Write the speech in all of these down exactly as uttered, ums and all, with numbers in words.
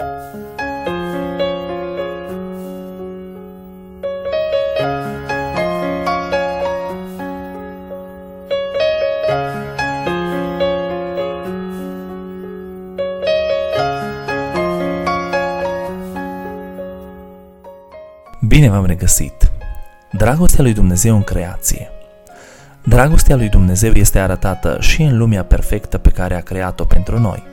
Bine v-am regăsit! Dragostea lui Dumnezeu în creație. Dragostea lui Dumnezeu este arătată și în lumea perfectă pe care a creat-o pentru noi.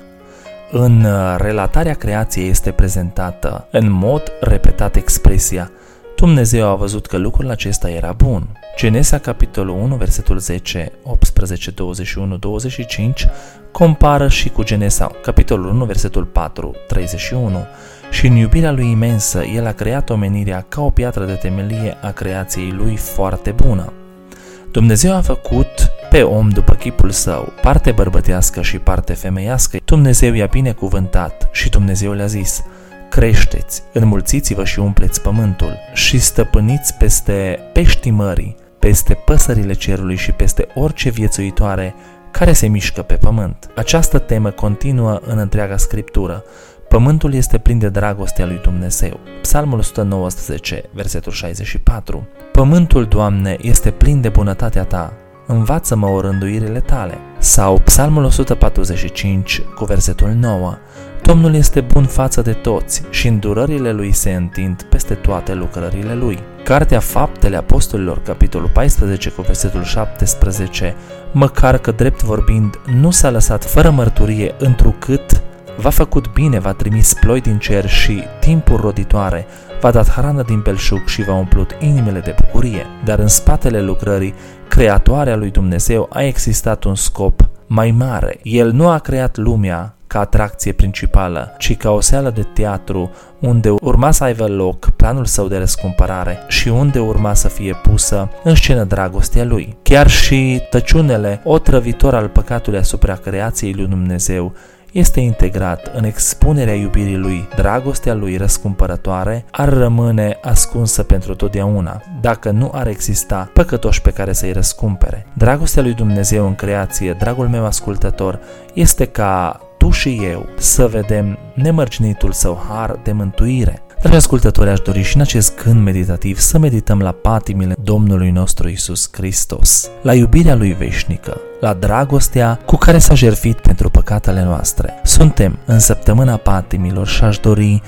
În relatarea creației este prezentată în mod repetat expresia Dumnezeu a văzut că lucrul acesta era bun. Genesa, capitolul unu, versetul zece, optsprezece, douăzeci și unu, douăzeci și cinci compară și cu Genesa, capitolul unu, versetul patru, treizeci și unu. Și în iubirea lui imensă, el a creat omenirea ca o piatră de temelie a creației lui foarte bună. Dumnezeu a făcut pe om după chipul său, parte bărbătească și parte femeiască. Dumnezeu i-a binecuvântat și Dumnezeu le-a zis: creșteți, înmulțiți-vă și umpleți pământul și stăpâniți peste peștii mării, peste păsările cerului și peste orice viețuitoare care se mișcă pe pământ. Această temă continuă în întreaga Scriptură. Pământul este plin de dragostea lui Dumnezeu. Psalmul o sută nouăsprezece, versetul șaizeci și patru. Pământul, Doamne, este plin de bunătatea Ta, învață-mă orânduirile Tale. Sau Psalmul o sută patruzeci și cinci, cu versetul nouă. Domnul este bun față de toți și îndurările Lui se întind peste toate lucrările Lui. Cartea Faptele Apostolilor, capitolul paisprezece, cu versetul șaptesprezece. Măcar că, drept vorbind, nu s-a lăsat fără mărturie, întrucât v-a făcut bine, v-a trimis ploi din cer și timpuri roditoare, v-a dat hrană din belșug și v-a umplut inimile de bucurie. Dar în spatele lucrării creatoare a lui Dumnezeu a existat un scop mai mare. El nu a creat lumea ca atracție principală, ci ca o sală de teatru unde urma să aibă loc planul său de răscumpărare și unde urma să fie pusă în scenă dragostea lui. Chiar și tăciunele otrăvitor al păcatului asupra creației lui Dumnezeu este integrat în expunerea iubirii lui. Dragostea lui răscumpărătoare ar rămâne ascunsă pentru totdeauna, dacă nu ar exista păcătoși pe care să-i răscumpere. Dragostea lui Dumnezeu în creație, dragul meu ascultător, este ca tu și eu să vedem nemărginitul său har de mântuire. Dragi ascultători, aș dori și în acest gând meditativ să medităm la patimile Domnului nostru Iisus Hristos, la iubirea Lui veșnică, la dragostea cu care s-a jertfit pentru păcatele noastre. Suntem în săptămâna patimilor și aș dori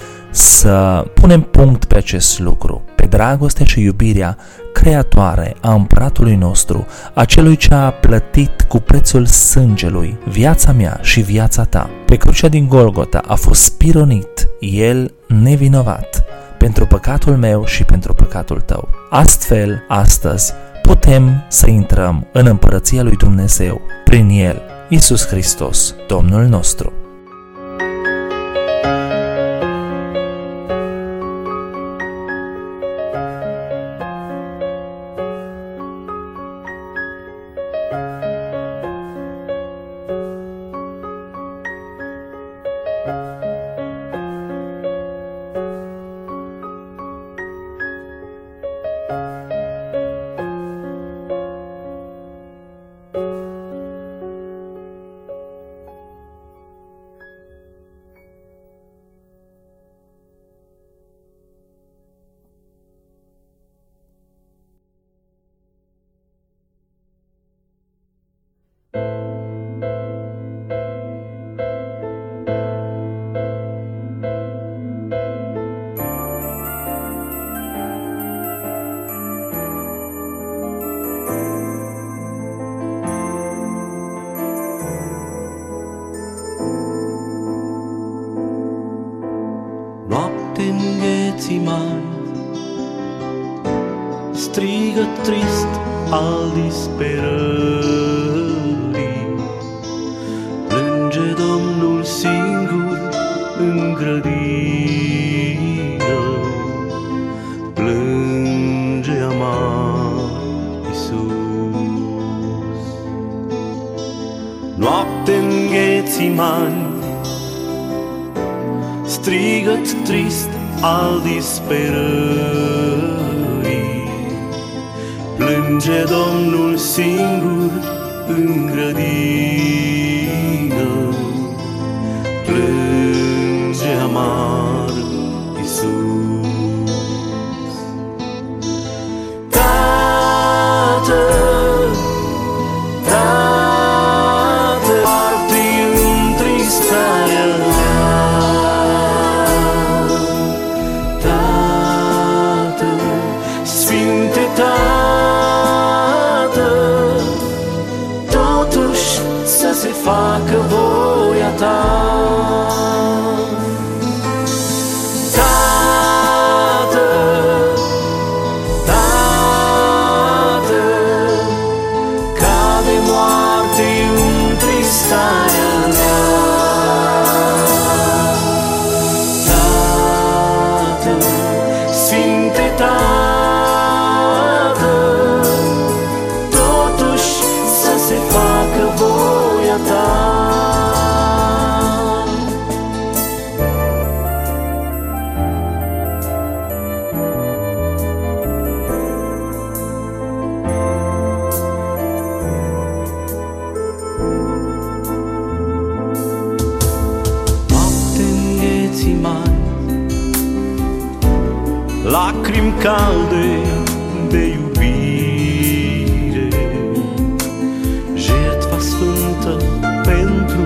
să punem punct pe acest lucru, pe dragostea și iubirea creatoare a împăratului nostru, a celui ce a plătit cu prețul sângelui viața mea și viața ta. Pe crucea din Golgota a fost spironit, el nevinovat, pentru păcatul meu și pentru păcatul tău. Astfel, astăzi, putem să intrăm în împărăția lui Dumnezeu prin El, Iisus Hristos, Domnul nostru. Noapte-n Ghețimani, strigă trist al disperării, plânge Domnul singur în grădină, plânge amar Iisus. Noapte-n Ghețimani, strigăt trist al disperării, plânge Domnul singur în grădină, plânge amar lacrimi calde de iubire, jertfa sfântă pentru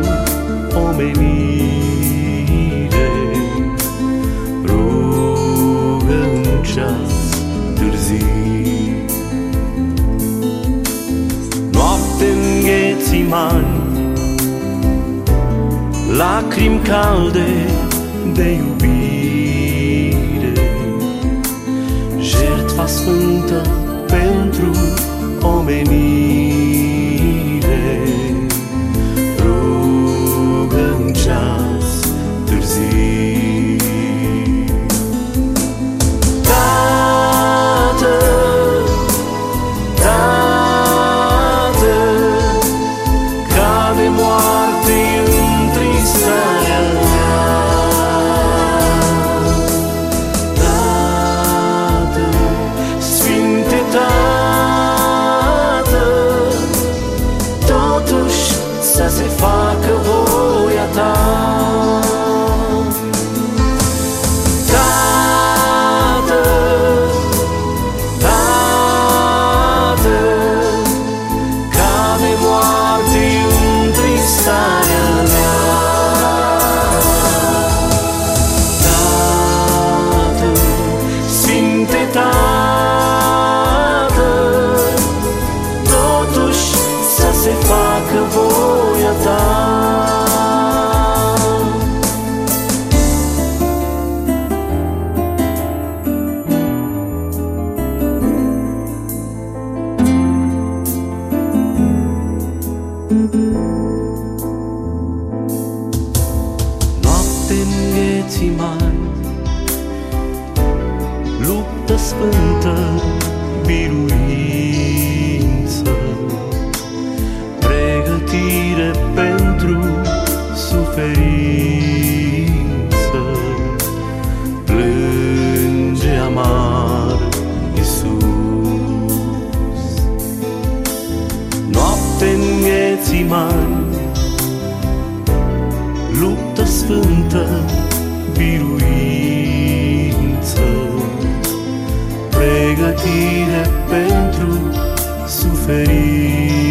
omenire, rugă în ceas târziu. Noapte-n Ghețimani, lacrimi calde de iubire, jertfa sfântă pentru omenire, rugă în ceas târziu. Tată, Tată, ca de moarte întristarea mea, Tată, Sfinte Tată, totuși să se facă voia Ta. Tată, Tată, ca de moarte întristarea mea, Tată, Sfinte Tată, totuși să se facă voia Ta. Noapte-n Ghețimani, luptă sfântă, biruință, pregătire pentru suferință, plânge amar Iisus. Noapte-n Ghețimani, luptă sfântă, biruință, pregătire pentru suferință,